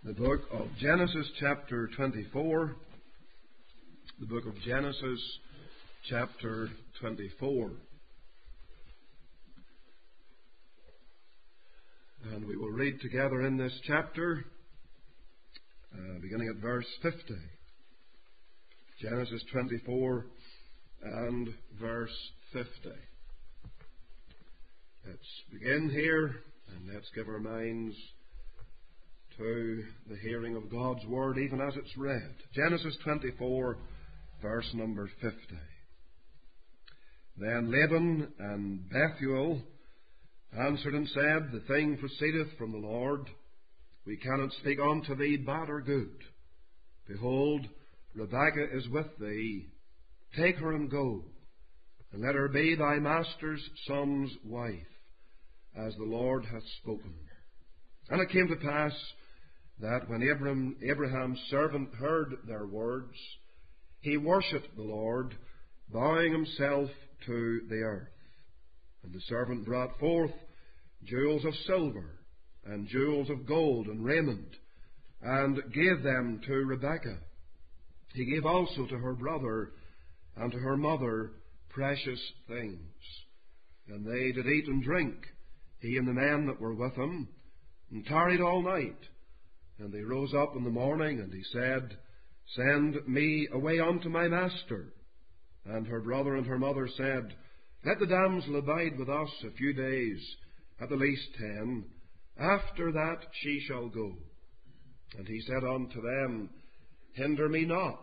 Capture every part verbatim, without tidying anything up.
The book of Genesis chapter twenty-four. The book of Genesis chapter twenty-four. And we will read together in this chapter, uh, beginning at verse fifty. Genesis twenty-four and verse fifty. Let's begin here and let's give our minds to the hearing of God's Word even as it's read. Genesis twenty-four, verse number fifty. Then Laban and Bethuel answered and said, The thing proceedeth from the Lord. We cannot speak unto thee bad or good. Behold, Rebekah is with thee. Take her and go, and let her be thy master's son's wife, as the Lord hath spoken. And it came to pass that when Abraham, Abraham's servant heard their words, he worshipped the Lord, bowing himself to the earth. And the servant brought forth jewels of silver, and jewels of gold, and raiment, and gave them to Rebekah. He gave also to her brother and to her mother precious things. And they did eat and drink, he and the men that were with him, and tarried all night. And they rose up in the morning, and he said, Send me away unto my master. And her brother and her mother said, Let the damsel abide with us a few days, at the least ten. After that she shall go. And he said unto them, Hinder me not,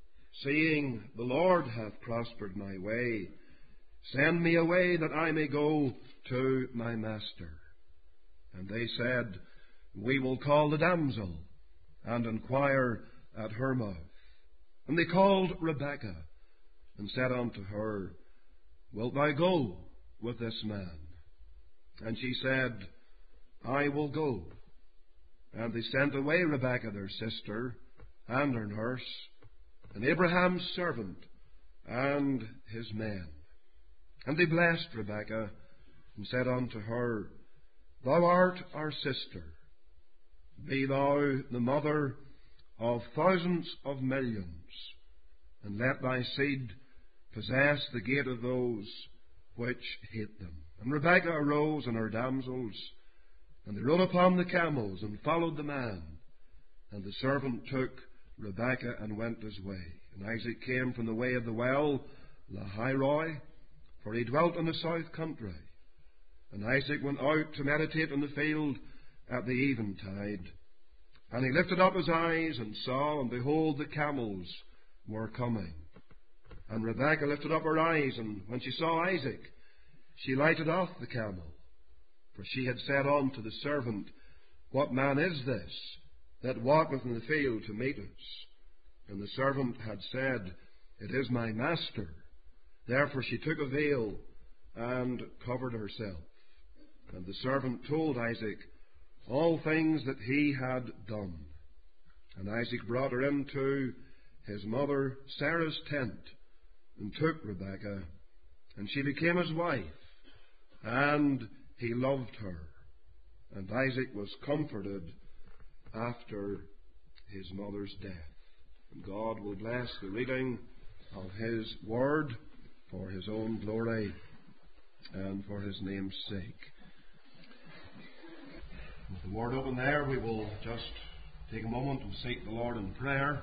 seeing the Lord hath prospered my way. Send me away that I may go to my master. And they said, We will call the damsel, and inquire at her mouth. And they called Rebekah, and said unto her, Wilt thou go with this man? And she said, I will go. And they sent away Rebekah their sister, and her nurse, and Abraham's servant, and his men. And they blessed Rebekah, and said unto her, Thou art our sister. Be thou the mother of thousands of millions, and let thy seed possess the gate of those which hate them. And Rebekah arose and her damsels, and they rode upon the camels, and followed the man. And the servant took Rebekah and went his way. And Isaac came from the way of the well, Lahairoi, for he dwelt in the south country. And Isaac went out to meditate in the field at the eventide. And he lifted up his eyes and saw, and behold, the camels were coming. And Rebekah lifted up her eyes, and when she saw Isaac, she lighted off the camel. For she had said unto the servant, What man is this that walketh in the field to meet us? And the servant had said, It is my master. Therefore she took a veil and covered herself. And the servant told Isaac all things that he had done. And Isaac brought her into his mother Sarah's tent, and took Rebekah, and she became his wife, and he loved her. And Isaac was comforted after his mother's death. And God will bless the reading of his word for his own glory and for his name's sake. With the word open there, we will just take a moment and seek the Lord in prayer.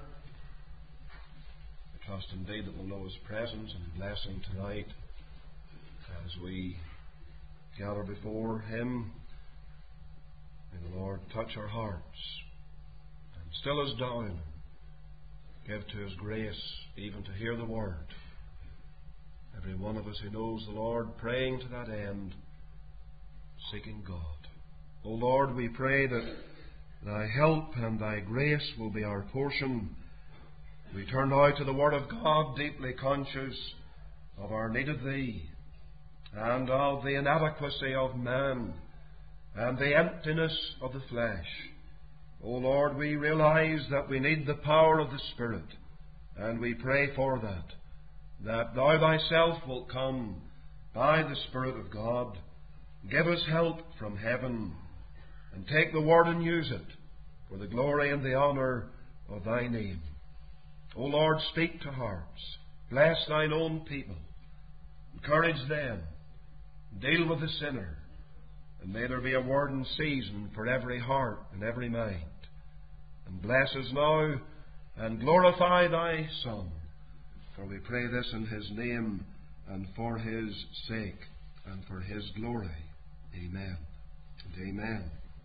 I trust indeed that we'll know his presence and blessing tonight as we gather before him. May the Lord touch our hearts and still us down, give to his grace even to hear the word. Every one of us who knows the Lord, praying to that end, seeking God. O Lord, we pray that thy help and thy grace will be our portion. We turn now to the Word of God, deeply conscious of our need of thee, and of the inadequacy of man, and the emptiness of the flesh. O Lord, we realize that we need the power of the Spirit, and we pray for that, that thou thyself wilt come by the Spirit of God, give us help from heaven, and take the word and use it, for the glory and the honour of thy name. O Lord, speak to hearts. Bless thine own people. Encourage them. Deal with the sinner. And may there be a word in season for every heart and every mind. And bless us now and glorify thy Son. For we pray this in his name and for his sake and for his glory. Amen and amen.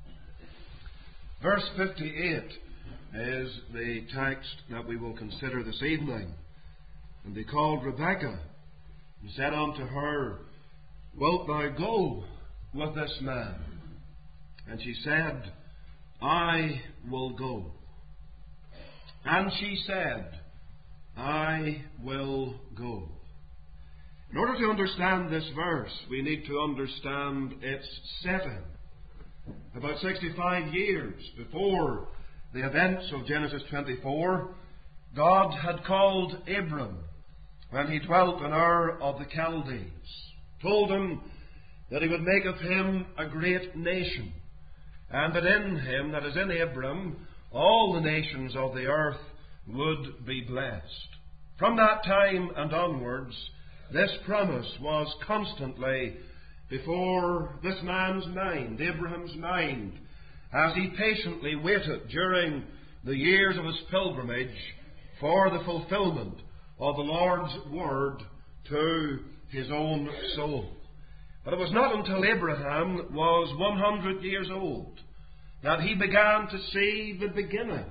Verse fifty-eight is the text that we will consider this evening. And they called Rebekah and said unto her, Wilt thou go with this man? And she said, I will go. And she said, I will go. In order to understand this verse, we need to understand its setting. About sixty-five years before the events of Genesis twenty-four, God had called Abram when he dwelt in Ur of the Chaldees, told him that he would make of him a great nation, and that in him, that is in Abram, all the nations of the earth would be blessed. From that time and onwards, this promise was constantly before this man's mind, Abraham's mind, as he patiently waited during the years of his pilgrimage for the fulfillment of the Lord's word to his own soul. But it was not until Abraham was one hundred years old that he began to see the beginning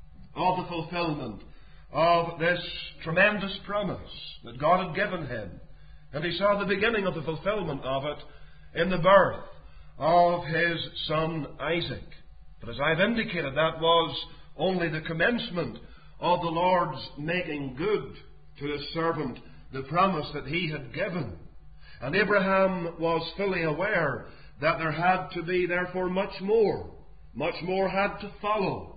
of the fulfillment of this tremendous promise that God had given him. And he saw the beginning of the fulfillment of it in the birth of his son Isaac. But as I've indicated, that was only the commencement of the Lord's making good to his servant the promise that he had given. And Abraham was fully aware that there had to be, therefore, much more. Much more had to follow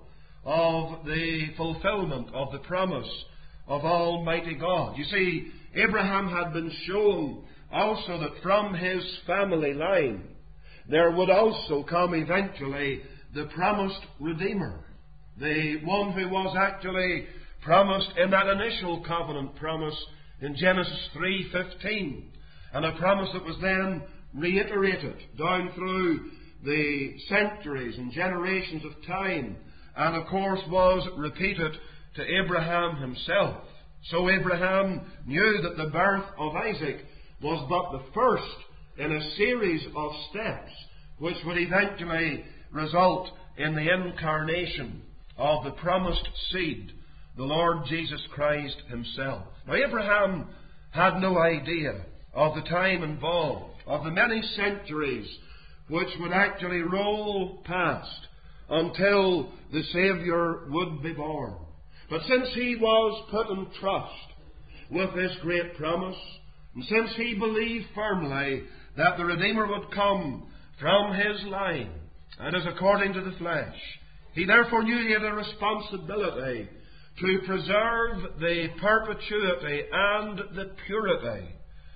of the fulfillment of the promise of Almighty God. You see, Abraham had been shown also that from his family line there would also come eventually the promised Redeemer, the one who was actually promised in that initial covenant promise in Genesis three fifteen, and a promise that was then reiterated down through the centuries and generations of time, and of course was repeated to Abraham himself. So Abraham knew that the birth of Isaac was but the first in a series of steps which would eventually result in the incarnation of the promised seed, the Lord Jesus Christ himself. Now Abraham had no idea of the time involved, of the many centuries which would actually roll past until the Saviour would be born. But since he was put in trust with this great promise, and since he believed firmly that the Redeemer would come from his line, and as according to the flesh, he therefore knew he had a responsibility to preserve the perpetuity and the purity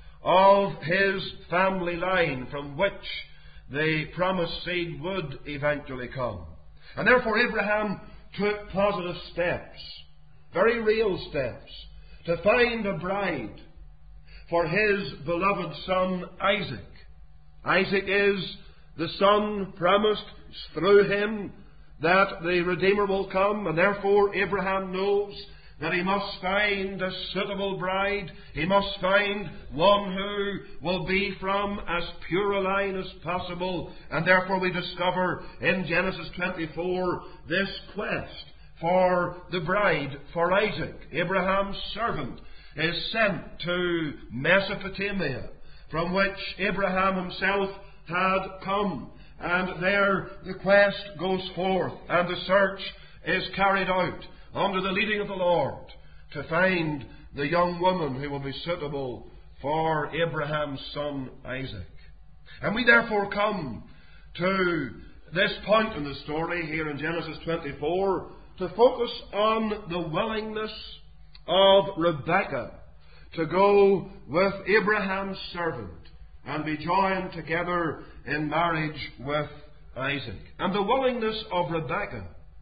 of his family line from which the promised seed would eventually come. And therefore Abraham took positive steps, very real steps, to find a bride for his beloved son Isaac. Isaac is the son promised. Through him that the Redeemer will come, and therefore Abraham knows that he must find a suitable bride. He must find one who will be from as pure a line as possible. And therefore we discover in Genesis twenty-four this quest for the bride for Isaac. Abraham's servant is sent to Mesopotamia, from which Abraham himself had come. And there the quest goes forth, and the search is carried out under the leading of the Lord to find the young woman who will be suitable for Abraham's son Isaac. And we therefore come to this point in the story here in Genesis twenty-four to focus on the willingness of Rebekah to go with Abraham's servant and be joined together in marriage with Isaac. And the willingness of Rebekah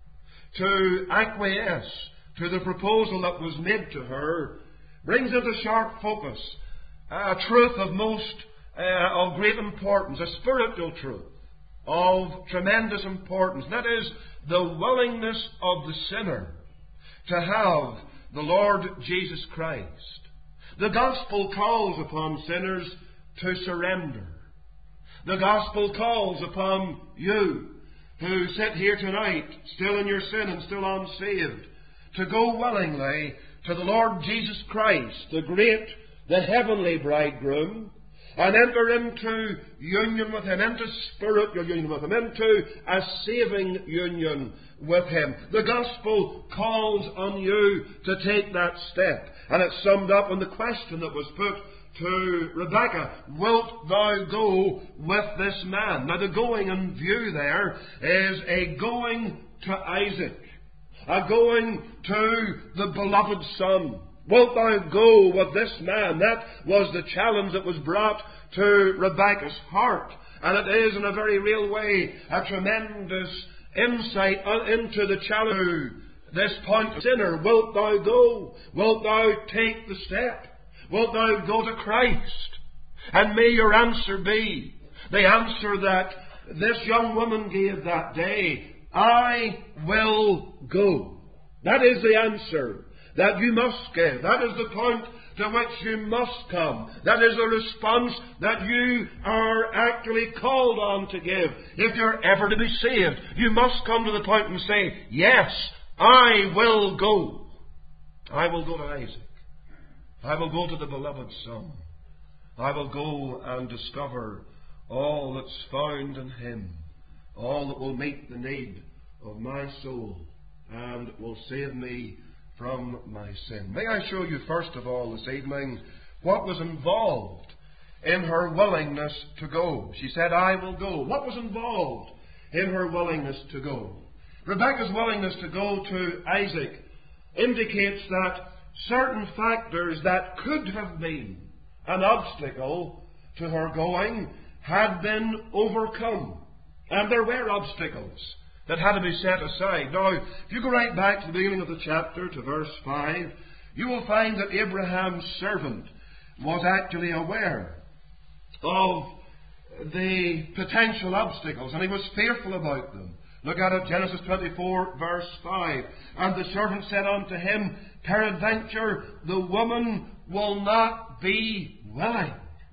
to acquiesce to the proposal that was made to her, brings into sharp focus a truth of most, uh, of great importance, a spiritual truth of tremendous importance. That is the willingness of the sinner to have the Lord Jesus Christ. The gospel calls upon sinners to surrender. The gospel calls upon you who sit here tonight, still in your sin and still unsaved, to go willingly to the Lord Jesus Christ, the great, the heavenly bridegroom, and enter into union with Him, into spiritual union with Him, into a saving union with Him. The gospel calls on you to take that step. And it's summed up in the question that was put to Rebekah: wilt thou go with this man? Now the going in view there is a going to Isaac, a going to the beloved son. Wilt thou go with this man? That was the challenge that was brought to Rebekah's heart. And it is in a very real way a tremendous insight into the challenge. This point, sinner, wilt thou go? Wilt thou take the step? Wilt thou go to Christ? And may your answer be the answer that this young woman gave that day: I will go. That is the answer that you must give. That is the point to which you must come. That is the response that you are actually called on to give. If you're ever to be saved, you must come to the point and say, yes, I will go. I will go to Isaac. I will go to the beloved Son. I will go and discover all that's found in Him, all that will meet the need of my soul and will save me from my sin. May I show you first of all this evening what was involved in her willingness to go. She said, I will go. What was involved in her willingness to go? Rebekah's willingness to go to Isaac indicates that certain factors that could have been an obstacle to her going had been overcome. And there were obstacles that had to be set aside. Now, if you go right back to the beginning of the chapter, to verse five, you will find that Abraham's servant was actually aware of the potential obstacles, and he was fearful about them. Look at it, Genesis twenty-four, verse five. And the servant said unto him, peradventure the woman will not be willing.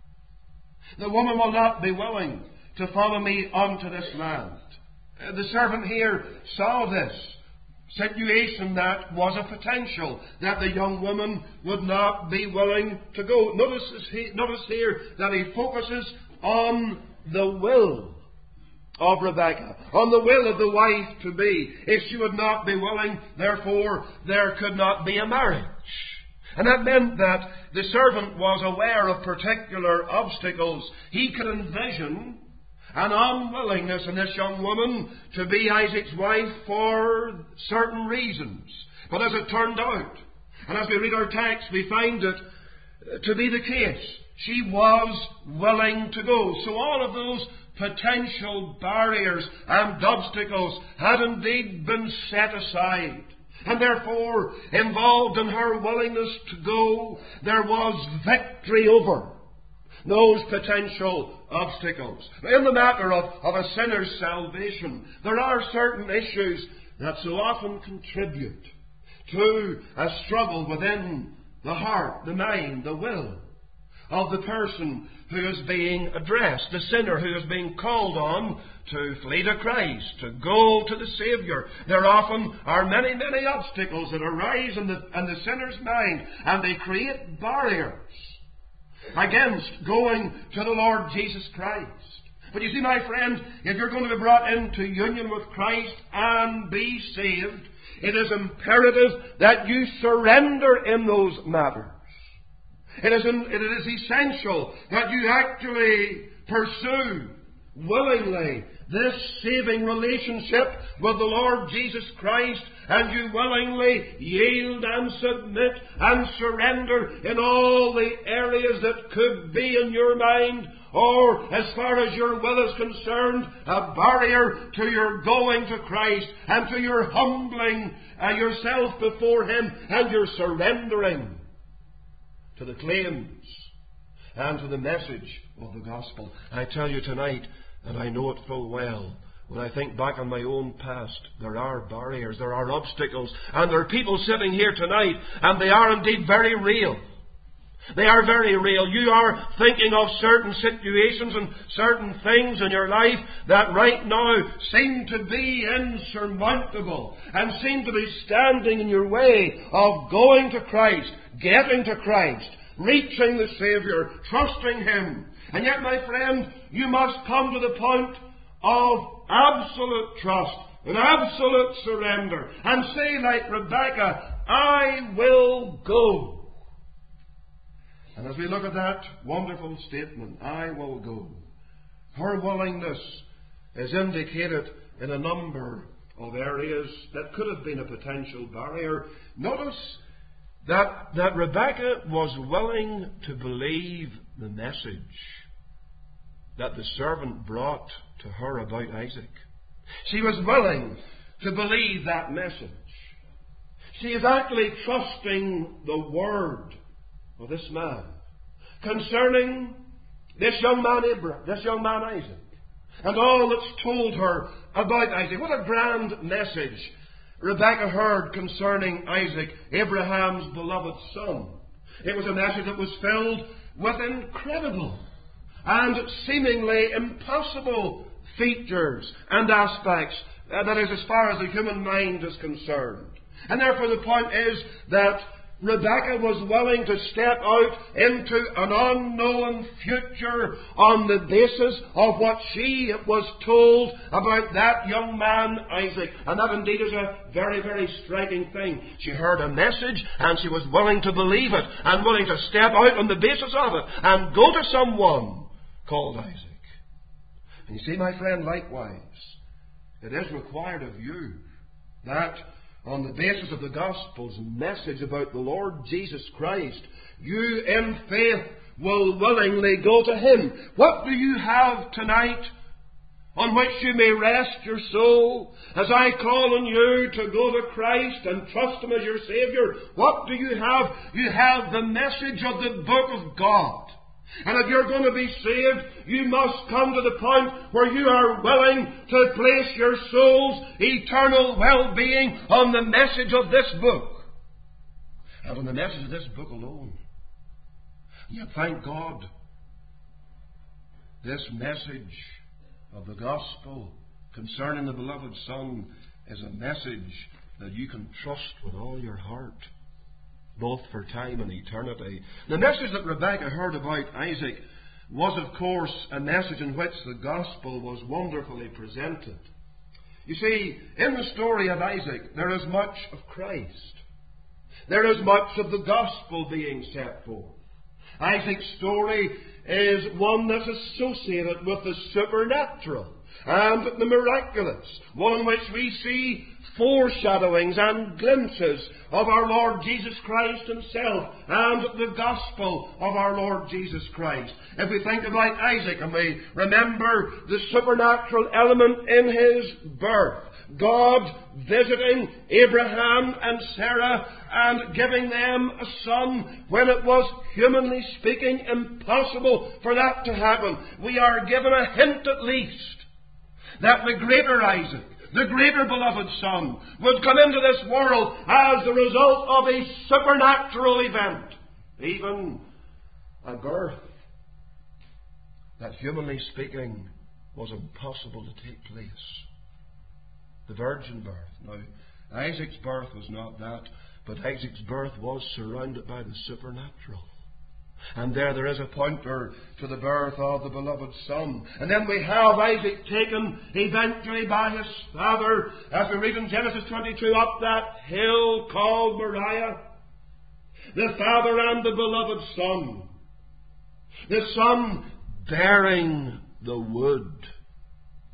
The woman will not be willing to follow me unto this land. The servant here saw this situation that was a potential, that the young woman would not be willing to go. Notice, notice here that he focuses on the will of Rebekah, on the will of the wife to be. If she would not be willing, therefore there could not be a marriage. And that meant that the servant was aware of particular obstacles. He could envision an unwillingness in this young woman to be Isaac's wife for certain reasons. But as it turned out, and as we read our text, we find it to be the case. She was willing to go. So all of those potential barriers and obstacles had indeed been set aside. And therefore, involved in her willingness to go, there was victory over those potential obstacles. In the matter of, of a sinner's salvation, there are certain issues that so often contribute to a struggle within the heart, the mind, the will of the person who is being addressed, the sinner who is being called on to flee to Christ, to go to the Saviour. There often are many, many obstacles that arise in the, in the sinner's mind, and they create barriers against going to the Lord Jesus Christ. But you see, my friend, if you're going to be brought into union with Christ and be saved, it is imperative that you surrender in those matters. It is, in, it is essential that you actually pursue willingly this saving relationship with the Lord Jesus Christ, and you willingly yield and submit and surrender in all the areas that could be in your mind, or as far as your will is concerned, a barrier to your going to Christ and to your humbling uh, yourself before Him and your surrendering to the claims and to the message of the gospel. I tell you tonight, and I know it full well, when I think back on my own past, there are barriers, there are obstacles, and there are people sitting here tonight, and they are indeed very real. They are very real. You are thinking of certain situations and certain things in your life that right now seem to be insurmountable and seem to be standing in your way of going to Christ, getting to Christ, reaching the Saviour, trusting Him. And yet, my friend, you must come to the point of absolute trust and absolute surrender and say like Rebekah, I will go. And as we look at that wonderful statement, I will go, her willingness is indicated in a number of areas that could have been a potential barrier. Notice that, that Rebekah was willing to believe the message that the servant brought to her about Isaac. She was willing to believe that message. She is actually trusting the word of this man concerning this young man Abraham, this young man Isaac, and all that's told her about Isaac. What a grand message Rebekah heard concerning Isaac, Abraham's beloved son. It was a message that was filled with incredible and seemingly impossible features and aspects, uh, that is, as far as the human mind is concerned. And therefore the point is that Rebekah was willing to step out into an unknown future on the basis of what she was told about that young man Isaac. And that indeed is a very, very striking thing. She heard a message and she was willing to believe it and willing to step out on the basis of it and go to someone called Isaac. And you see, my friend, likewise, it is required of you that on the basis of the gospel's message about the Lord Jesus Christ, you in faith will willingly go to Him. What do you have tonight on which you may rest your soul? As I call on you to go to Christ and trust Him as your Saviour, what do you have? You have the message of the book of God. And if you're going to be saved, you must come to the point where you are willing to place your soul's eternal well-being on the message of this book. And on the message of this book alone. And yet, thank God, this message of the gospel concerning the beloved Son is a message that you can trust with all your heart, both for time and eternity. The message that Rebekah heard about Isaac was, of course, a message in which the gospel was wonderfully presented. You see, in the story of Isaac, there is much of Christ. There is much of the gospel being set forth. Isaac's story is one that's associated with the supernatural and the miraculous, one in which we see foreshadowings and glimpses of our Lord Jesus Christ Himself and the gospel of our Lord Jesus Christ. If we think about Isaac and we remember the supernatural element in his birth, God visiting Abraham and Sarah and giving them a son when it was, humanly speaking, impossible for that to happen, we are given a hint at least that the greater Isaac, the greater beloved Son, would come into this world as the result of a supernatural event, even a birth that, humanly speaking, was impossible to take place. The virgin birth. Now, Isaac's birth was not that, but Isaac's birth was surrounded by the supernatural. And there there is a pointer to the birth of the beloved Son. And then we have Isaac taken eventually by his father, as we read in Genesis twenty-two, up that hill called Moriah. The father and the beloved Son. The Son bearing the wood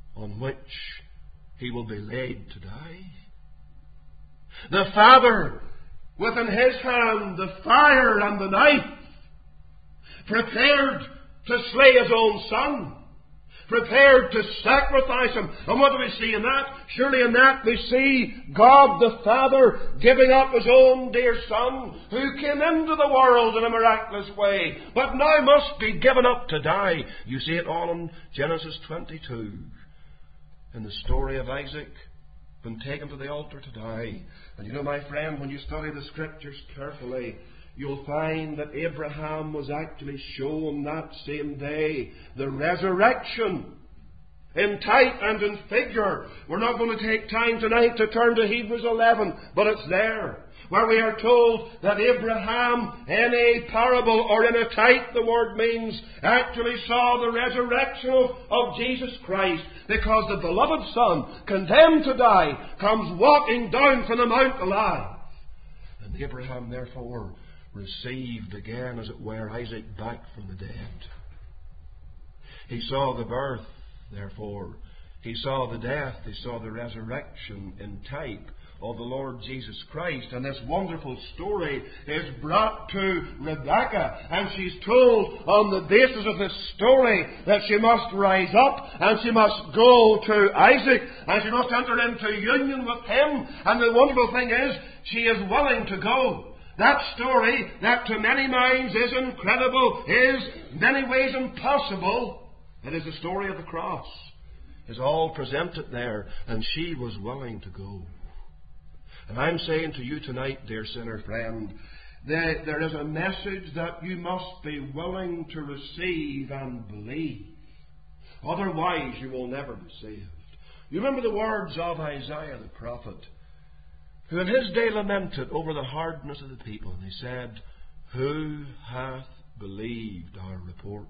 on which he will be laid to die. The Father, within his hand the fire and the knife, prepared to slay his own Son, prepared to sacrifice him. And what do we see in that? Surely in that we see God the Father giving up his own dear Son, who came into the world in a miraculous way, but now must be given up to die. You see it all in Genesis twenty-two, in the story of Isaac been taken to the altar to die. And you know, my friend, when you study the Scriptures carefully, you'll find that Abraham was actually shown that same day the resurrection in type and in figure. We're not going to take time tonight to turn to Hebrews eleven, but it's there, where we are told that Abraham, in a parable or in a type, the word means, actually saw the resurrection of, of Jesus Christ, because the beloved Son, condemned to die, comes walking down from the mount alive. And Abraham, therefore, received again, as it were, Isaac back from the dead. He saw the birth, therefore. He saw the death. He saw the resurrection in type of the Lord Jesus Christ. And this wonderful story is brought to Rebekah, and she's told on the basis of this story that she must rise up and she must go to Isaac and she must enter into union with him. And the wonderful thing is, she is willing to go. That story, that to many minds is incredible, is in many ways impossible. It is the story of the cross. Is all presented there, and she was willing to go. And I'm saying to you tonight, dear sinner friend, that there is a message that you must be willing to receive and believe. Otherwise you will never be saved. You remember the words of Isaiah the prophet, who in his day lamented over the hardness of the people. And he said, "Who hath believed our report?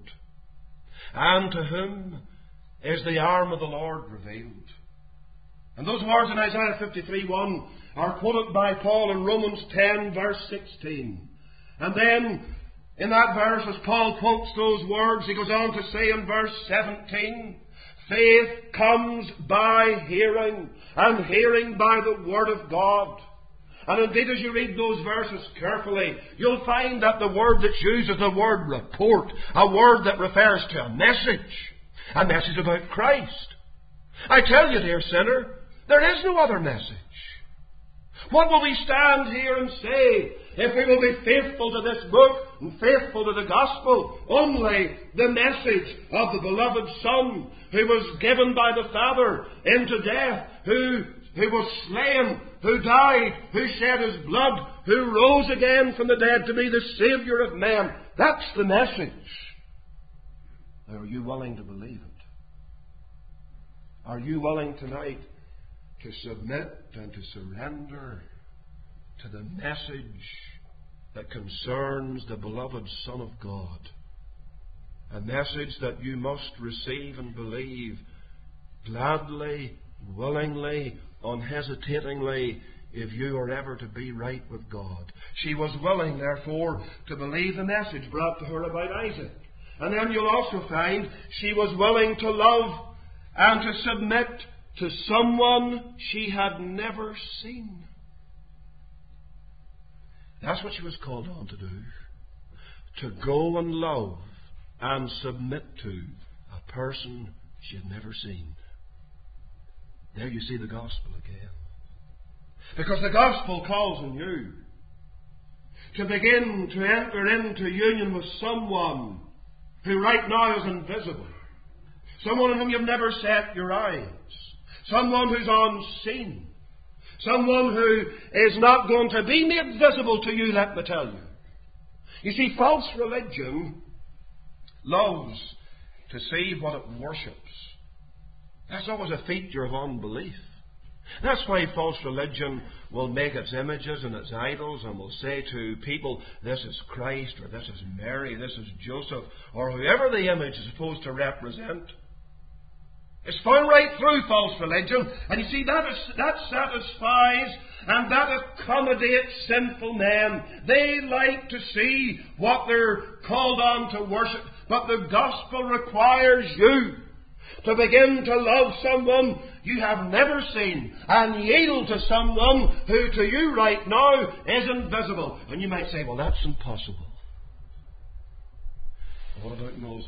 And to whom is the arm of the Lord revealed?" And those words in Isaiah fifty-three one are quoted by Paul in Romans ten, verse sixteen. And then, in that verse, as Paul quotes those words, he goes on to say in verse seventeen, "Faith comes by hearing, and hearing by the Word of God." And indeed, as you read those verses carefully, you'll find that the word that's used is the word report, a word that refers to a message, a message about Christ. I tell you, dear sinner, there is no other message. What will we stand here and say if we will be faithful to this book and faithful to the gospel? Only the message of the beloved Son, who was given by the Father into death, who, who was slain, who died, who shed his blood, who rose again from the dead to be the Saviour of men. That's the message. Are you willing to believe it? Are you willing tonight to submit and to surrender to the message that concerns the beloved Son of God? A message that you must receive and believe gladly, willingly, unhesitatingly, if you are ever to be right with God. She was willing, therefore, to believe the message brought to her about Isaac. And then you'll also find she was willing to love and to submit to someone she had never seen. That's what she was called on to do. To go and love and submit to a person she had never seen. There you see the gospel again. Because the gospel calls on you to begin to enter into union with someone who right now is invisible. Someone on whom you've never set your eyes. Someone who's unseen. Someone who is not going to be made visible to you, let me tell you. You see, false religion loves to see what it worships. That's always a feature of unbelief. That's why false religion will make its images and its idols and will say to people, this is Christ, or this is Mary, this is Joseph, or whoever the image is supposed to represent. It's found right through false religion. And you see, that, is, that satisfies and that accommodates sinful men. They like to see what they're called on to worship. But the gospel requires you To begin to love someone you have never seen and yield to someone who to you right now is invisible. And you might say, well, that's impossible. What about Moses?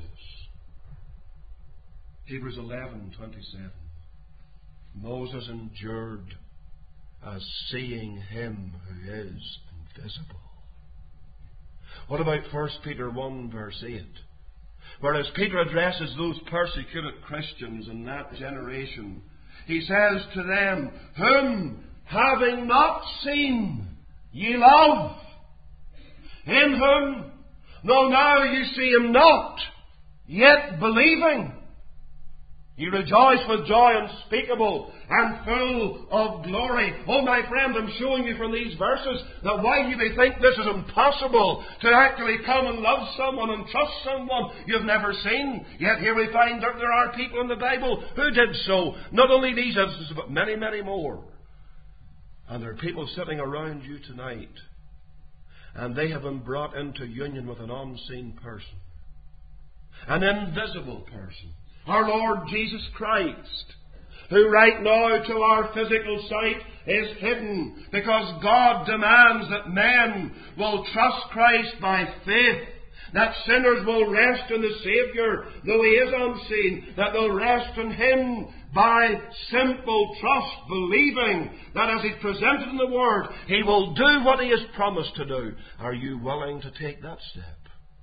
Hebrews eleven twenty-seven. Moses endured as seeing him who is invisible. What about First Peter one verse eight? Whereas Peter addresses those persecuted Christians in that generation, he says to them, whom having not seen ye love, in whom, though now you see him not, yet believing, ye rejoice with joy unspeakable and full of glory. Oh, my friend, I'm showing you from these verses that while you may think this is impossible to actually come and love someone and trust someone you've never seen, yet here we find that there are people in the Bible who did so. Not only these instances, but many, many more. And there are people sitting around you tonight, and they have been brought into union with an unseen person, an invisible person, our Lord Jesus Christ, who right now to our physical sight is hidden, because God demands that men will trust Christ by faith, that sinners will rest in the Saviour, though He is unseen, that they'll rest in Him by simple trust, believing that as He's presented in the Word, He will do what He has promised to do. Are you willing to take that step?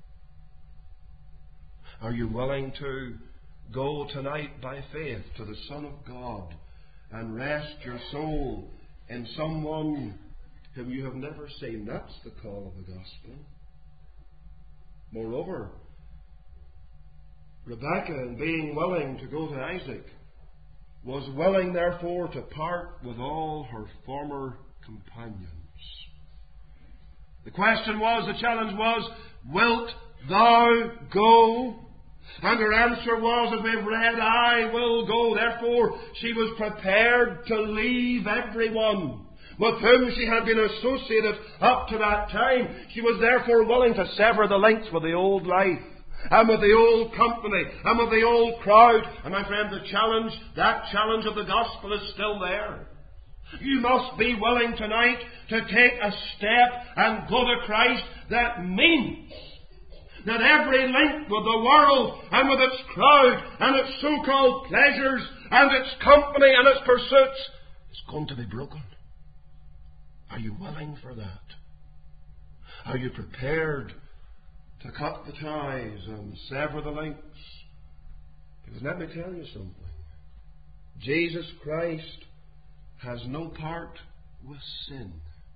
Are you willing to go tonight by faith to the Son of God and rest your soul in someone whom you have never seen? That's the call of the gospel. Moreover, Rebekah, in being willing to go to Isaac, was willing therefore to part with all her former companions. The question was, the challenge was, wilt thou go? And her answer was, as we've read, I will go. Therefore, she was prepared to leave everyone with whom she had been associated up to that time. She was therefore willing to sever the links with the old life, and with the old company, and with the old crowd. And my friend, the challenge, that challenge of the gospel is still there. You must be willing tonight to take a step and go to Christ. That means that every link with the world and with its crowd and its so-called pleasures and its company and its pursuits is going to be broken. Are you willing for that? Are you prepared to cut the ties and sever the links? Because let me tell you something. Jesus Christ has no part with sin.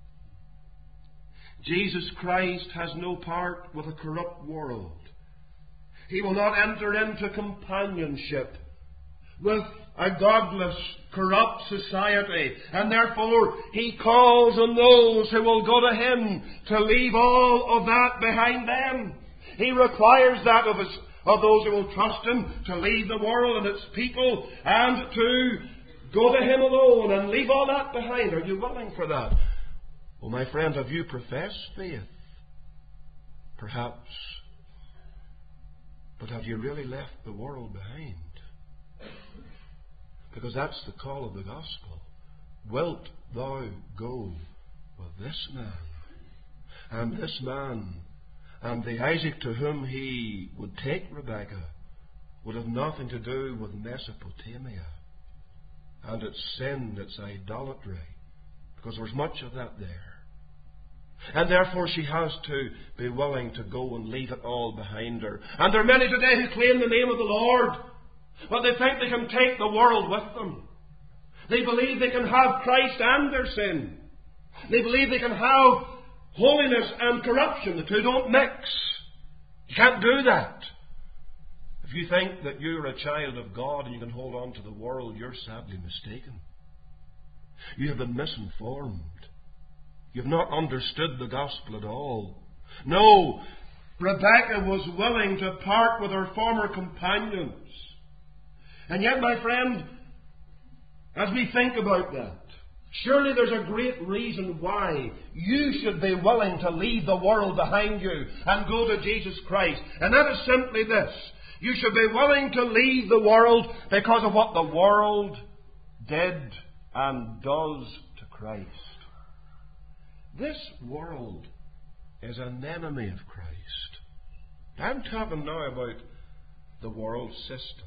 Jesus Christ has no part with a corrupt world. He will not enter into companionship with a godless, corrupt society. And therefore, He calls on those who will go to Him to leave all of that behind them. He requires that of, us, of those who will trust Him, to leave the world and its people and to go to Him alone and leave all that behind. Are you willing for that? Well, my friend, have you professed faith? Perhaps. But have you really left the world behind? Because that's the call of the gospel. Wilt thou go with this man? And this man, and the Isaac to whom he would take Rebekah, would have nothing to do with Mesopotamia and its sin, its idolatry, because there's much of that there. And therefore she has to be willing to go and leave it all behind her. And there are many today who claim the name of the Lord, but they think they can take the world with them. They believe they can have Christ and their sin. They believe they can have holiness and corruption. The two don't mix. You can't do that. If you think that you're a child of God and you can hold on to the world, you're sadly mistaken. You have been misinformed. You've not understood the gospel at all. No, Rebekah was willing to part with her former companions. And yet, my friend, as we think about that, surely there's a great reason why you should be willing to leave the world behind you and go to Jesus Christ. And that is simply this. You should be willing to leave the world because of what the world did and does to Christ. This world is an enemy of Christ. I'm talking now about the world system.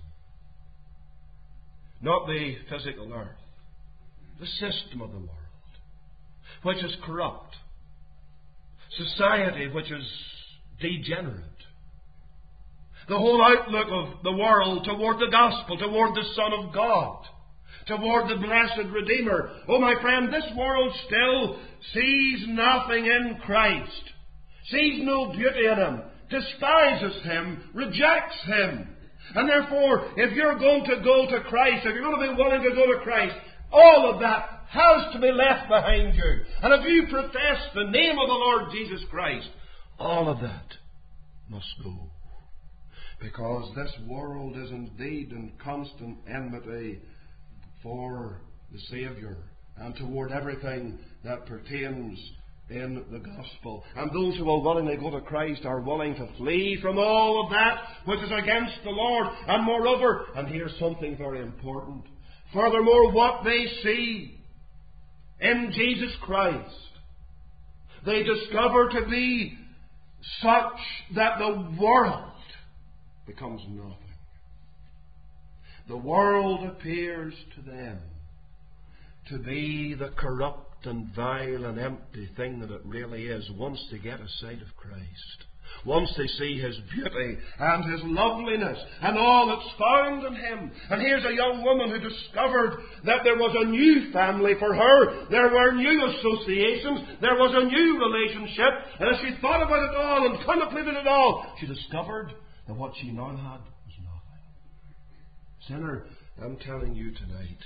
Not the physical earth. The system of the world, which is corrupt. Society which is degenerate. The whole outlook of the world toward the gospel, toward the Son of God, toward the blessed Redeemer. Oh, my friend, this world still sees nothing in Christ, sees no beauty in Him, despises Him, rejects Him. And therefore, if you're going to go to Christ, if you're going to be willing to go to Christ, all of that has to be left behind you. And if you profess the name of the Lord Jesus Christ, all of that must go. Because this world is indeed in constant enmity for the Saviour and toward everything that pertains in the gospel. And those who will willingly go to Christ are willing to flee from all of that which is against the Lord. And moreover, and here's something very important, furthermore, what they see in Jesus Christ, they discover to be such that the world becomes nothing. The world appears to them to be the corrupt and vile and empty thing that it really is once they get a sight of Christ. Once they see His beauty and His loveliness and all that's found in Him. And here's a young woman who discovered that there was a new family for her. There were new associations. There was a new relationship. And as she thought about it all and contemplated it all, she discovered that what she now had was nothing. Sinner, I'm telling you tonight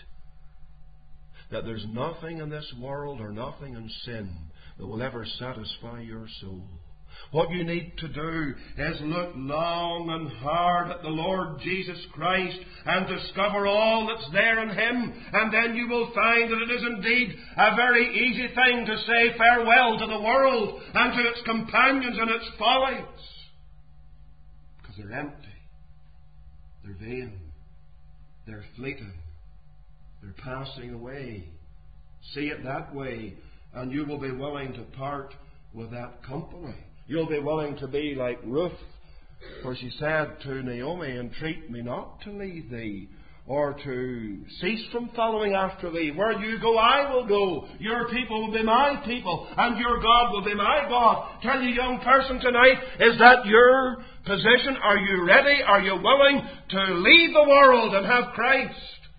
that there's nothing in this world or nothing in sin that will ever satisfy your soul. What you need to do is look long and hard at the Lord Jesus Christ and discover all that's there in Him. And then you will find that it is indeed a very easy thing to say farewell to the world and to its companions and its follies. Because they're empty. They're vain. They're fleeting. They're passing away. See it that way, and you will be willing to part with that company. You'll be willing to be like Ruth, for she said to Naomi, entreat me not to leave thee, or to cease from following after thee. Where you go, I will go. Your people will be my people, and your God will be my God. Tell you, young person, tonight, is that your position? Are you ready? Are you willing to leave the world and have Christ?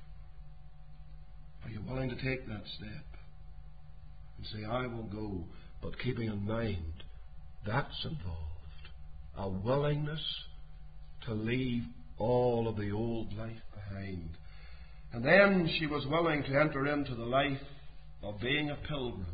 Are you willing to take that step and say, I will go, but keeping in mind, that's involved. A willingness to leave all of the old life behind. And then she was willing to enter into the life of being a pilgrim,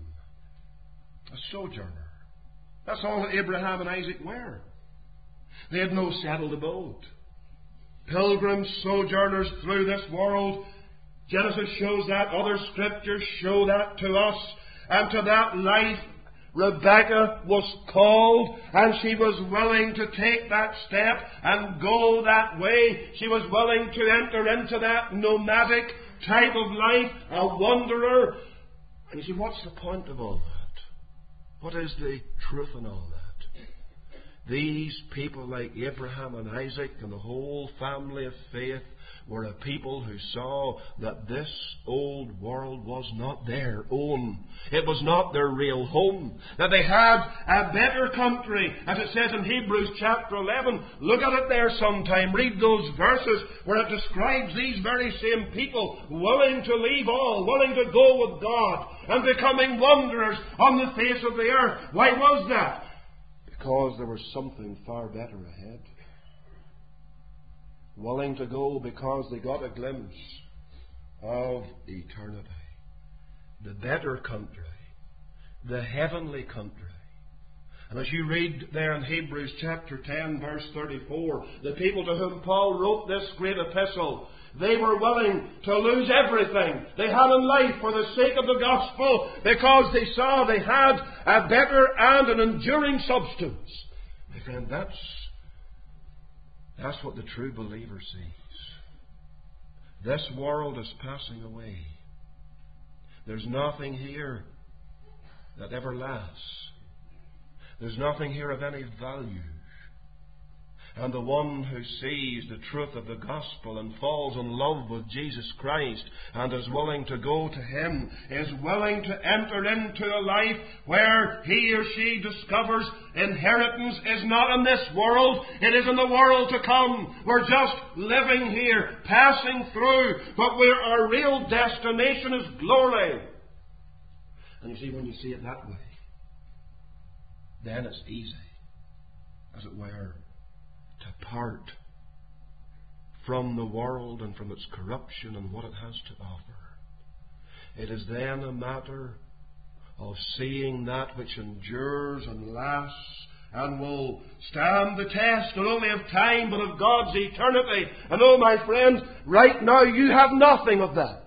a sojourner. That's all that Abraham and Isaac were. They had no settled abode. Pilgrims, sojourners through this world. Genesis shows that. Other scriptures show that to us. And to that life Rebekah was called, and she was willing to take that step and go that way. She was willing to enter into that nomadic type of life, a wanderer. And you see, what's the point of all that? What is the truth in all that? These people like Abraham and Isaac and the whole family of faith were a people who saw that this old world was not their own. It was not their real home. That they had a better country. As it says in Hebrews chapter eleven, look at it there sometime. Read those verses where it describes these very same people willing to leave all, willing to go with God and becoming wanderers on the face of the earth. Why was that? Because there was something far better ahead. Willing to go because they got a glimpse of eternity. The better country. The heavenly country. And as you read there in Hebrews chapter ten verse thirty-four, the people to whom Paul wrote this great epistle, they were willing to lose everything they had in life for the sake of the gospel, because they saw they had a better and an enduring substance. My friend, that's That's what the true believer sees. This world is passing away. There's nothing here that ever lasts. There's nothing here of any value. And the one who sees the truth of the gospel and falls in love with Jesus Christ and is willing to go to Him is willing to enter into a life where he or she discovers inheritance is not in this world, it is in the world to come. We're just living here, passing through, but where our real destination is glory. And you see, when you see it that way, then it's easy, as it were, to part from the world and from its corruption and what it has to offer. It is then a matter of seeing that which endures and lasts and will stand the test not only of time but of God's eternity. And oh, my friends, right now you have nothing of that.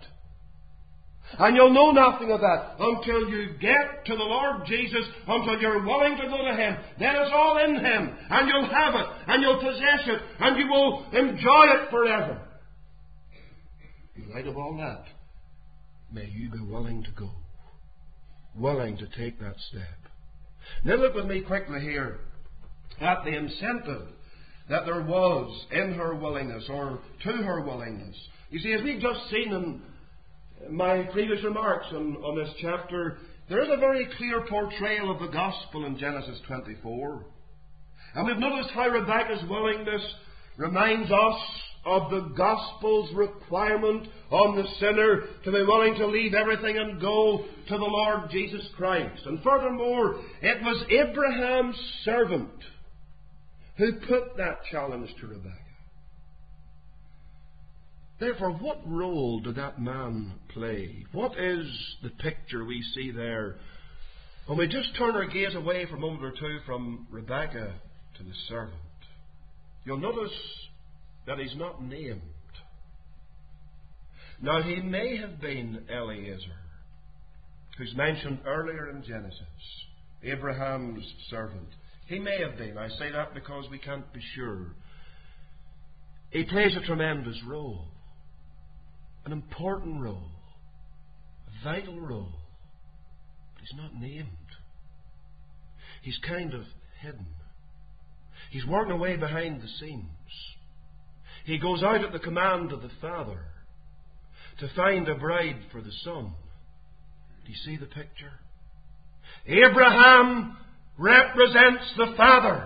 And you'll know nothing of that until you get to the Lord Jesus, until you're willing to go to Him. Then it's all in Him, and you'll have it, and you'll possess it, and you will enjoy it forever. In light of all that, may you be willing to go, willing to take that step. Now look with me quickly here at the incentive that there was in her willingness, or to her willingness. You see, as we've just seen in my previous remarks on, on this chapter, there is a very clear portrayal of the gospel in Genesis twenty-four. And we've noticed how Rebekah's willingness reminds us of the gospel's requirement on the sinner to be willing to leave everything and go to the Lord Jesus Christ. And furthermore, it was Abraham's servant who put that challenge to Rebekah. Therefore, what role did that man play? What is the picture we see there? When we just turn our gaze away for a moment or two from Rebekah to the servant, you'll notice that he's not named. Now, he may have been Eliezer, who's mentioned earlier in Genesis, Abraham's servant. He may have been. I say that because we can't be sure. He plays a tremendous role. An important role, a vital role, but he's not named. He's kind of hidden. He's working away behind the scenes. He goes out at the command of the Father to find a bride for the Son. Do you see the picture? Abraham represents the Father.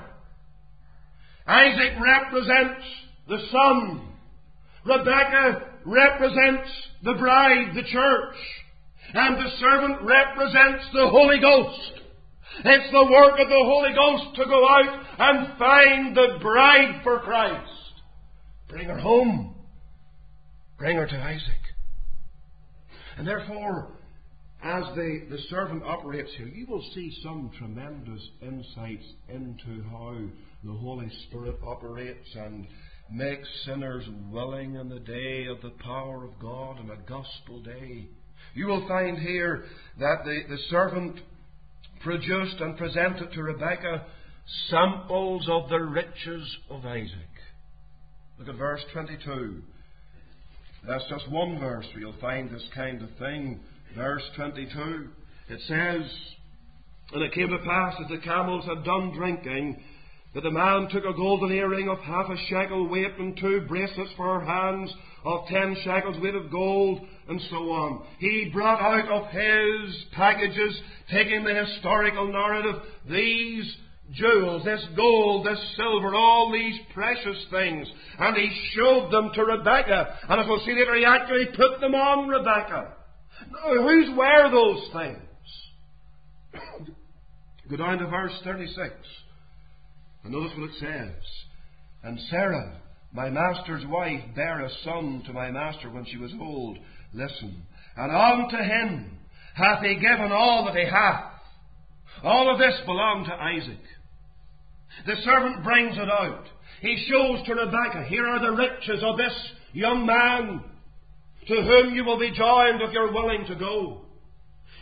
Isaac represents the Son. Rebekah represents the bride, the church. And the servant represents the Holy Ghost. It's the work of the Holy Ghost to go out and find the bride for Christ. Bring her home. Bring her to Isaac. And therefore, as the, the servant operates here, you will see some tremendous insights into how the Holy Spirit operates and makes sinners willing in the day of the power of God, in a gospel day. You will find here that the, the servant produced and presented to Rebekah samples of the riches of Isaac. Look at verse twenty-two. That's just one verse where you'll find this kind of thing. Verse twenty-two. It says, "And it came to pass that the camels had done drinking, that the man took a golden earring of half a shekel weight and two bracelets for her hands of ten shekels weight of gold," and so on. He brought out of his packages, taking the historical narrative, these jewels, this gold, this silver, all these precious things, and he showed them to Rebekah. And as we'll see later, he actually put them on Rebekah. Now, whose were those things? Go down to verse thirty-six. And notice what it says. "And Sarah, my master's wife, bare a son to my master when she was old." Listen. "And unto him hath he given all that he hath." All of this belonged to Isaac. The servant brings it out. He shows to Rebekah, here are the riches of this young man to whom you will be joined if you're willing to go.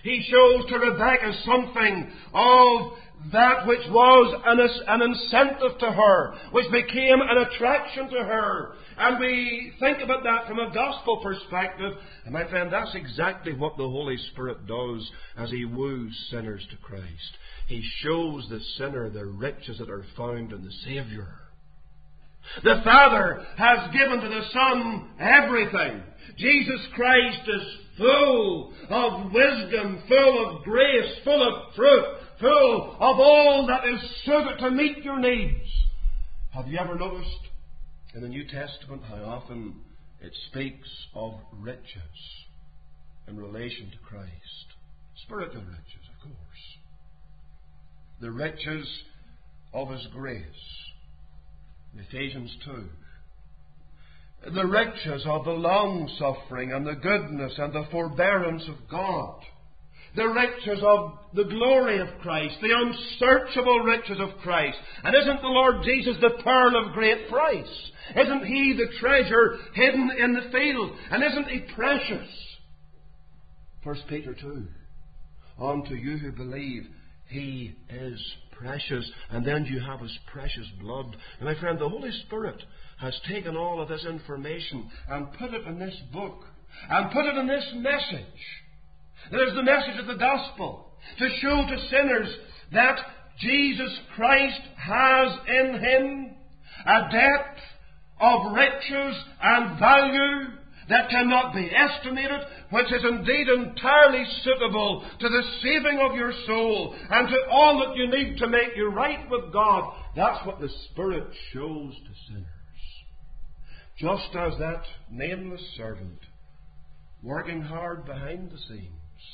He shows to Rebekah something of that which was an, an incentive to her, which became an attraction to her. And we think about that from a gospel perspective. And my friend, that's exactly what the Holy Spirit does as He woos sinners to Christ. He shows the sinner the riches that are found in the Saviour. The Father has given to the Son everything. Jesus Christ is full of wisdom, full of grace, full of fruit, full of all that is suited to meet your needs. Have you ever noticed in the New Testament how often it speaks of riches in relation to Christ? Spiritual riches, of course. The riches of His grace. Ephesians two. The riches of the long-suffering and the goodness and the forbearance of God. The riches of the glory of Christ, the unsearchable riches of Christ. And isn't the Lord Jesus the pearl of great price? Isn't He the treasure hidden in the field? And isn't He precious? First Peter two. Unto you who believe, He is precious. And then you have His precious blood. And my friend, the Holy Spirit has taken all of this information and put it in this book. And put it in this message. That is the message of the gospel. To show to sinners that Jesus Christ has in Him a depth of riches and value that cannot be estimated, which is indeed entirely suitable to the saving of your soul and to all that you need to make you right with God. That's what the Spirit shows to sinners. Just as that nameless servant, working hard behind the scenes,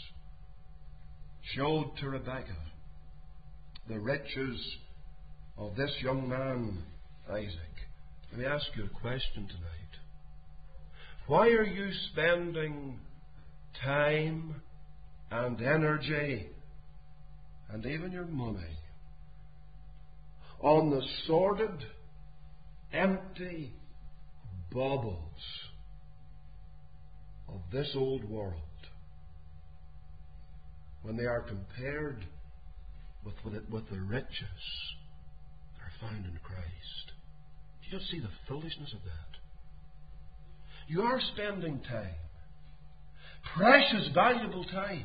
showed to Rebekah the riches of this young man, Isaac. Let me ask you a question tonight. Why are you spending time and energy and even your money on the sordid, empty baubles of this old world when they are compared with, with, it, with the riches that are found in Christ? Do you just see the foolishness of that? You are spending time, precious, valuable time.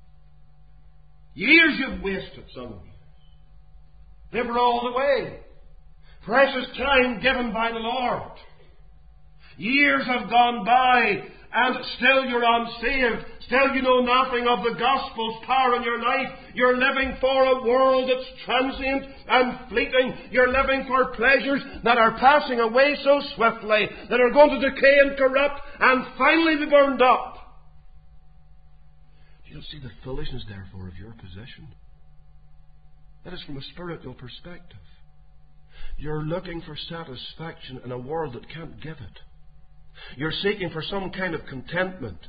Years you've wasted, some of you. Never all the way. Precious time given by the Lord. Years have gone by and still you're unsaved. Still you know nothing of the gospel's power in your life. You're living for a world that's transient and fleeting. You're living for pleasures that are passing away so swiftly, that are going to decay and corrupt and finally be burned up. Do you see the foolishness, therefore, of your position? That is from a spiritual perspective. You're looking for satisfaction in a world that can't give it. You're seeking for some kind of contentment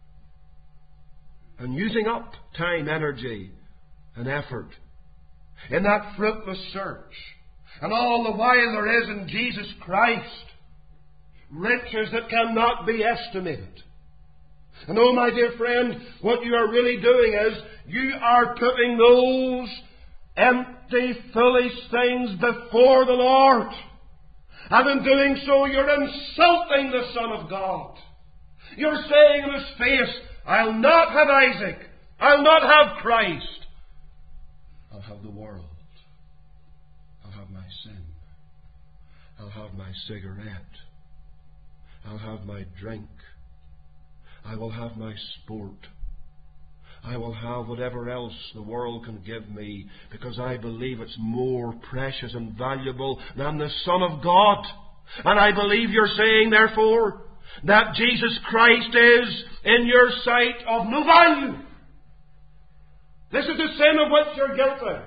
and using up time, energy, and effort in that fruitless search. And all the while there is in Jesus Christ riches that cannot be estimated. And oh, my dear friend, what you are really doing is you are putting those empty, foolish things before the Lord. And in doing so, you're insulting the Son of God. You're saying in His face, I'll not have Isaac. I'll not have Christ. I'll have the world. I'll have my sin. I'll have my cigarette. I'll have my drink. I will have my sport. I will have whatever else the world can give me, because I believe it's more precious and valuable than the Son of God. And I believe you're saying, therefore, that Jesus Christ is, in your sight, of no value. This is the sin of which you're guilty.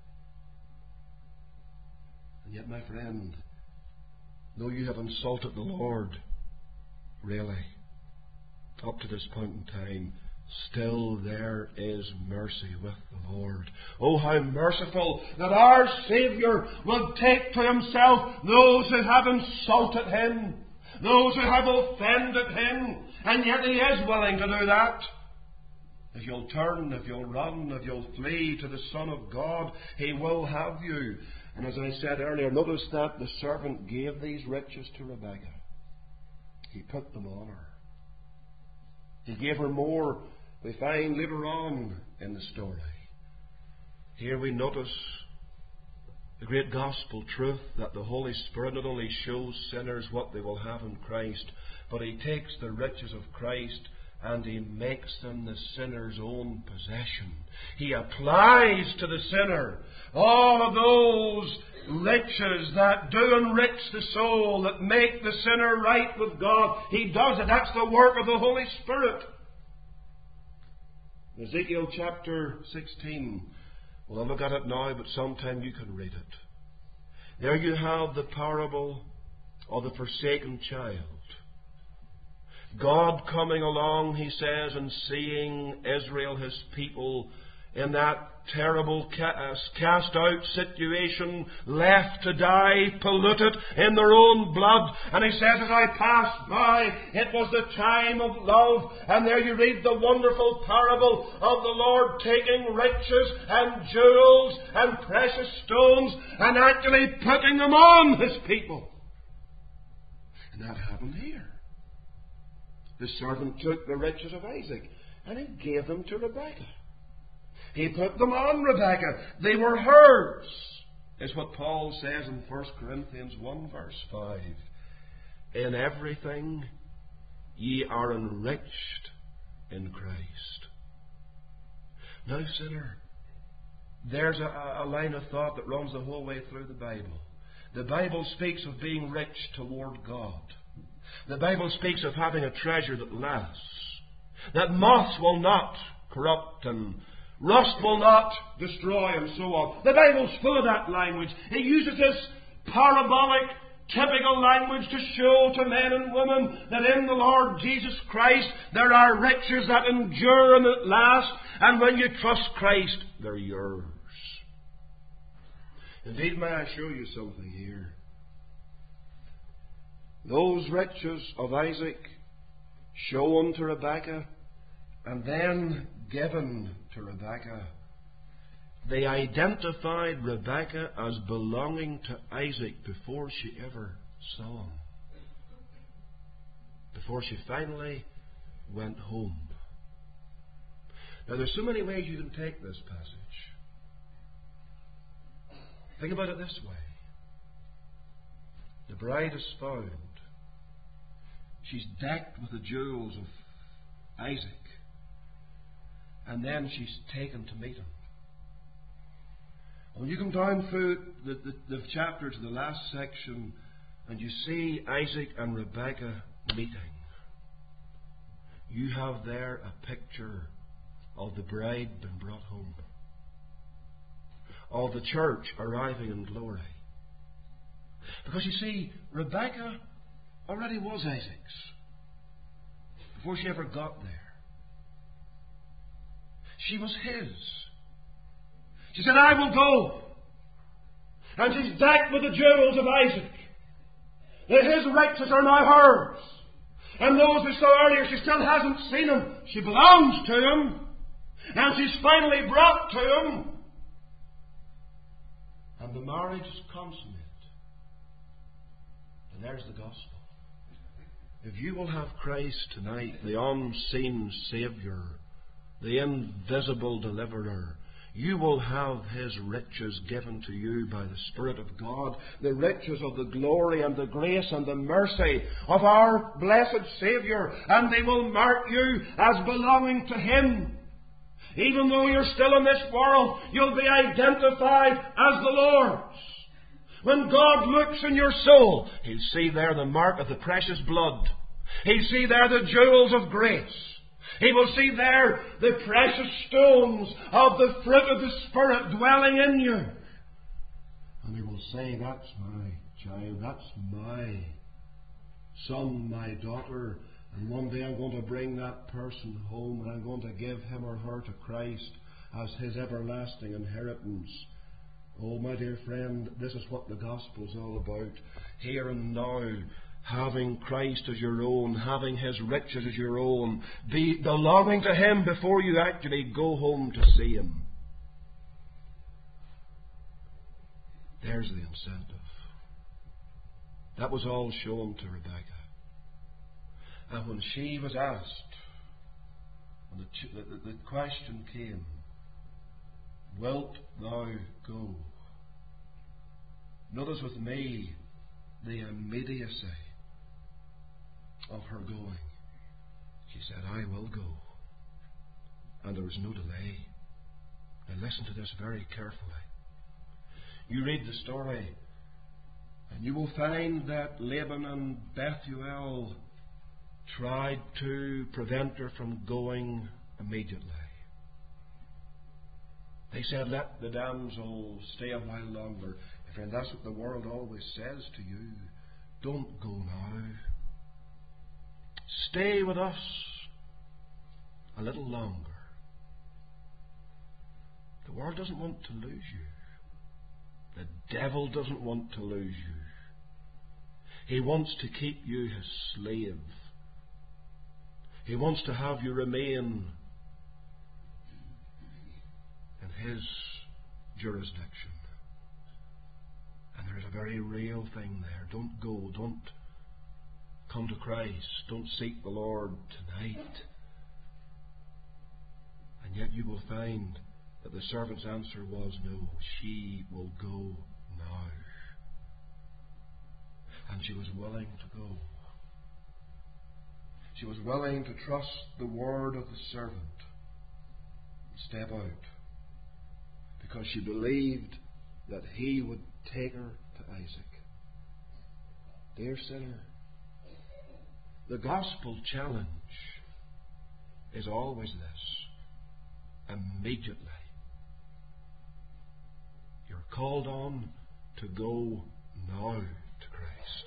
And yet, my friend, though you have insulted the Lord, really, up to this point in time, still there is mercy with the Lord. Oh, how merciful that our Saviour will take to Himself those who have insulted Him, those who have offended Him, and yet He is willing to do that. If you'll turn, if you'll run, if you'll flee to the Son of God, He will have you. And as I said earlier, notice that the servant gave these riches to Rebekah. He put them on her. He gave her more, we find later on in the story. Here we notice the great gospel truth that the Holy Spirit not only shows sinners what they will have in Christ, but He takes the riches of Christ and He makes them the sinner's own possession. He applies to the sinner all of those riches that do enrich the soul, that make the sinner right with God. He does it. That's the work of the Holy Spirit. Ezekiel chapter sixteen. Well, I'll look at it now, but sometime you can read it. There you have the parable of the forsaken child. God coming along, he says, and seeing Israel, His people, in that terrible cast out situation, left to die, polluted in their own blood. And he says, as I passed by, it was the time of love. And there you read the wonderful parable of the Lord taking riches and jewels and precious stones and actually putting them on His people. And that happened here. The servant took the riches of Isaac and he gave them to Rebekah. He put them on Rebekah. They were hers. It's what Paul says in First Corinthians one verse five. In everything ye are enriched in Christ. Now, sinner, there's a, a line of thought that runs the whole way through the Bible. The Bible speaks of being rich toward God. The Bible speaks of having a treasure that lasts, that moths will not corrupt and rust will not destroy, and so on. The Bible's full of that language. It uses this parabolic, typical language to show to men and women that in the Lord Jesus Christ there are riches that endure and that last, and when you trust Christ, they're yours. Indeed, may I show you something here? Those riches of Isaac shown to Rebekah and then given to Rebekah, they identified Rebekah as belonging to Isaac before she ever saw him. Before she finally went home. Now there's so many ways you can take this passage. Think about it this way. The bride is found. She's decked with the jewels of Isaac. And then she's taken to meet him. When you come down through the, the, the chapter to the last section and you see Isaac and Rebekah meeting, you have there a picture of the bride being brought home, of the church arriving in glory. Because you see, Rebekah already was Isaac's before she ever got there. She was his. She said, I will go. And she's decked with the jewels of Isaac. His riches are now hers. And those we saw earlier, she still hasn't seen him. She belongs to him. And she's finally brought to him. And the marriage is consummate. And there's the gospel. If you will have Christ tonight, the unseen Saviour, the invisible deliverer, you will have His riches given to you by the Spirit of God, the riches of the glory and the grace and the mercy of our blessed Saviour, and they will mark you as belonging to Him. Even though you're still in this world, you'll be identified as the Lord's. When God looks in your soul, He'll see there the mark of the precious blood. He'll see there the jewels of grace. He will see there the precious stones of the fruit of the Spirit dwelling in you. And He will say, that's my child, that's my son, my daughter. And one day I'm going to bring that person home and I'm going to give him or her to Christ as his everlasting inheritance. Oh, my dear friend, this is what the gospel is all about. Here and now, having Christ as your own, having His riches as your own, be belonging to Him before you actually go home to see Him. There's the incentive. That was all shown to Rebecca. And when she was asked, when the, the, the question came, wilt thou go? Notice with me the immediacy of her going. She said, I will go. And there was no delay. Now listen to this very carefully. You read the story, and you will find that Laban and Bethuel tried to prevent her from going immediately. They said, let the damsel stay a while longer. Friend, that's what the world always says to you. Don't go now. Stay with us a little longer. The world doesn't want to lose you. The devil doesn't want to lose you. He wants to keep you his slave. He wants to have you remain in his jurisdiction. And there's a very real thing there. Don't go. Don't come to Christ. Don't seek the Lord tonight. And yet you will find that the servant's answer was no. She will go now. And she was willing to go. She was willing to trust the word of the servant and step out, because she believed that he would take her to Isaac. Dear sinner, the gospel challenge is always this: immediately. You're called on to go now to Christ.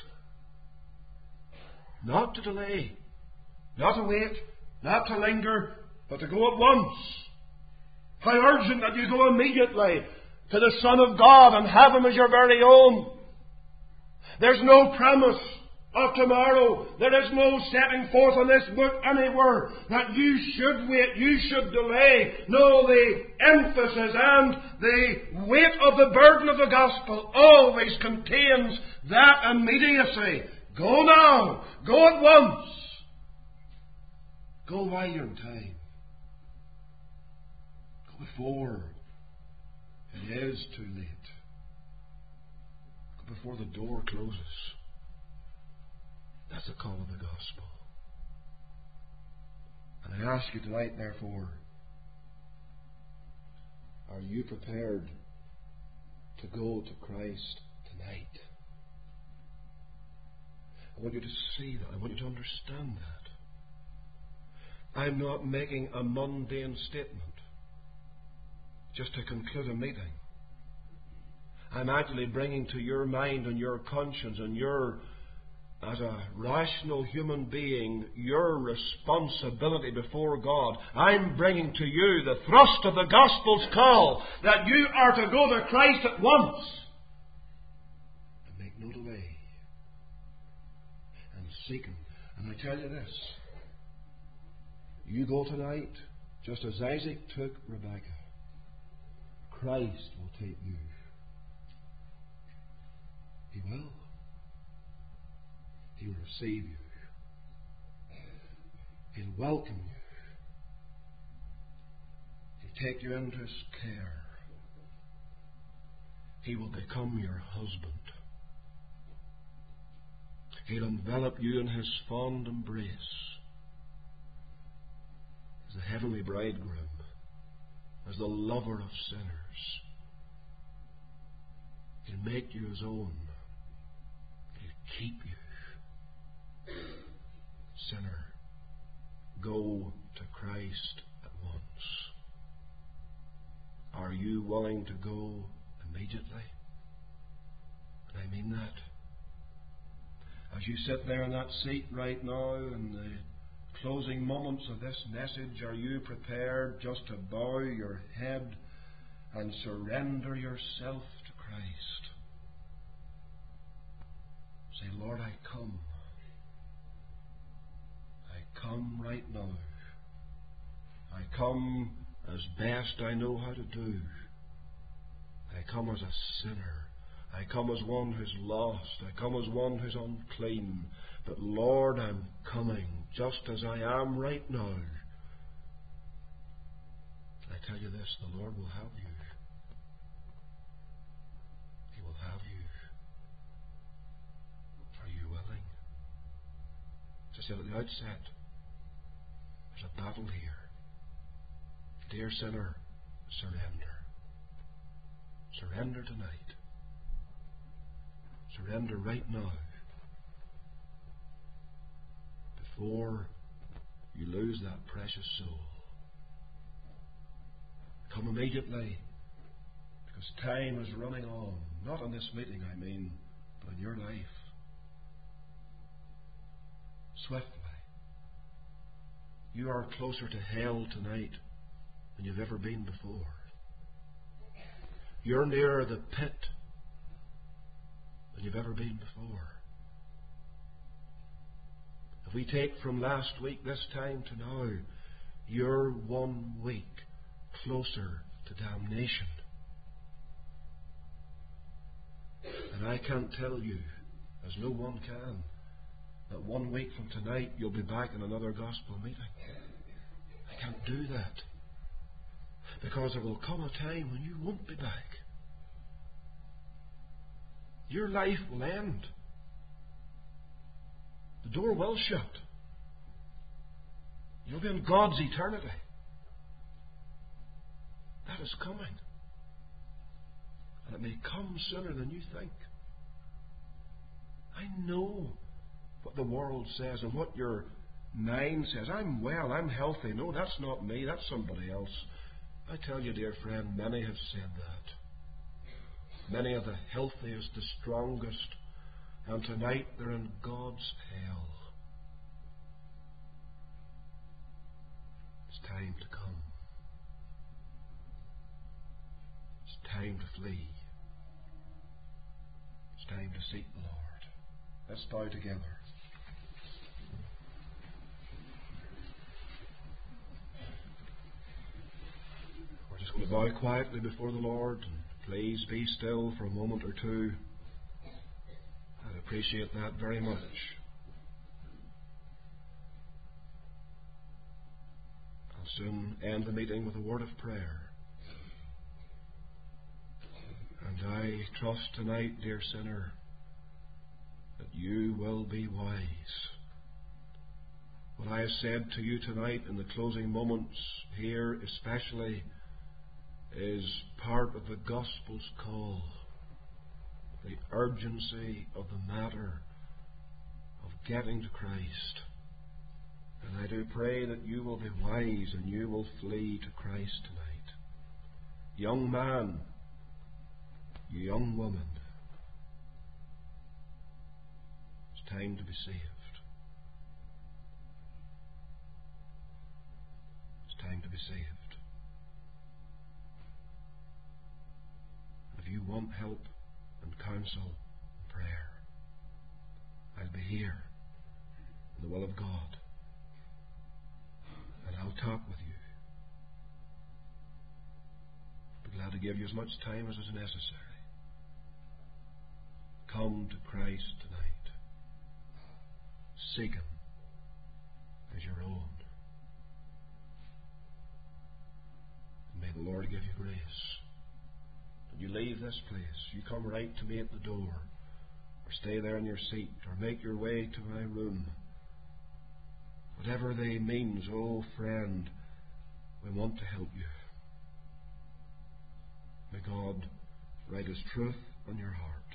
Not to delay, not to wait, not to linger, but to go at once. How urgent that you go immediately to the Son of God and have Him as your very own. There's no promise of tomorrow. There is no setting forth on this book anywhere that you should wait, you should delay. No, the emphasis and the weight of the burden of the gospel always contains that immediacy. Go now. Go at once. Go while you're in time. Go before it is too late. Go before the door closes. That's the call of the gospel. And I ask you tonight, therefore, are you prepared to go to Christ tonight? I want you to see that. I want you to understand that. I'm not making a mundane statement just to conclude a meeting. I'm actually bringing to your mind and your conscience and your, as a rational human being, your responsibility before God. I'm bringing to you the thrust of the gospel's call, that you are to go to Christ at once and make no delay and seek Him. And I tell you this: you go tonight just as Isaac took Rebekah. Christ will take you. He will. He will receive you. He'll welcome you. He'll take you into His care. He will become your husband. He'll envelop you in His fond embrace as the heavenly bridegroom, as the lover of sinners. He'll make you His own. He'll keep you. Sinner, go to Christ at once. Are you willing to go immediately? And I mean that. As you sit there in that seat right now in the closing moments of this message, are you prepared just to bow your head and surrender yourself to Christ? Say, Lord, I come. come right now. I come as best I know how to do. I come as a sinner. I come as one who's lost. I come as one who's unclean. But Lord, I'm coming just as I am right now. I tell you this, the Lord will have you. He will have you. Are you willing? As I said at the outset, there's a battle here. Dear sinner, surrender. Surrender tonight. Surrender right now. Before you lose that precious soul. Come immediately, because time is running on. Not in this meeting, I mean, but in your life. Swiftly. You are closer to hell tonight than you've ever been before. You're nearer the pit than you've ever been before. If we take from last week this time to now, you're one week closer to damnation. And I can't tell you, as no one can, that one week from tonight you'll be back in another gospel meeting. I can't do that. Because there will come a time when you won't be back. Your life will end. The door will shut. You'll be in God's eternity. That is coming. And it may come sooner than you think. I know what the world says and what your mind says. I'm well, I'm healthy. No, that's not me, that's somebody else. I tell you, dear friend, many have said that. Many are the healthiest, the strongest, and tonight they're in God's hell. It's time to come. It's time to flee. It's time to seek the Lord. Let's bow together. We're just going to bow quietly before the Lord. And please be still for a moment or two. I'd appreciate that very much. I'll soon end the meeting with a word of prayer. And I trust tonight, dear sinner, that you will be wise. What I have said to you tonight in the closing moments here especially is part of the gospel's call, the urgency of the matter of getting to Christ. And I do pray that you will be wise and you will flee to Christ tonight. Young man, young woman, it's time to be saved. It's time to be saved. If you want help and counsel and prayer, I'll be here in the will of God, and I'll talk with you. I'll be glad to give you as much time as is necessary. Come to Christ tonight. Seek Him as your own. And may the Lord give you grace. You leave this place, you come right to me at the door, or stay there in your seat, or make your way to my room. Whatever they means, oh friend, we want to help you. May God write His truth on your heart.